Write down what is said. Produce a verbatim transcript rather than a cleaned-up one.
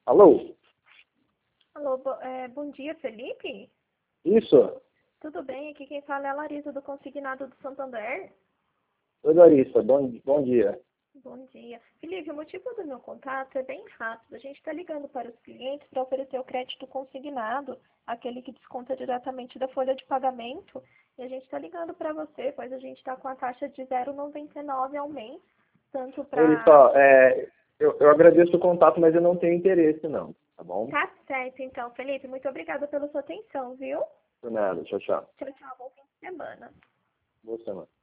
Alô? Alô, bo- é, bom dia, Felipe? Isso? Tudo bem? Aqui quem fala é a Larissa do Consignado do Santander. Oi, Larissa. Bom, bom dia. Bom dia. Felipe, o motivo do meu contato é bem rápido. A gente está ligando para os clientes para oferecer o crédito consignado, aquele que desconta diretamente da folha de pagamento. E a gente está ligando para você, pois a gente está com a taxa de zero vírgula noventa e nove ao mês, tanto Larissa, para... ó, é, eu, eu agradeço o contato, mas eu não tenho interesse, não. Tá bom? Tá certo, então, Felipe. Muito obrigada pela sua atenção, viu? Por nada. Tchau, tchau. Tchau, tchau. Bom fim de semana. Boa semana.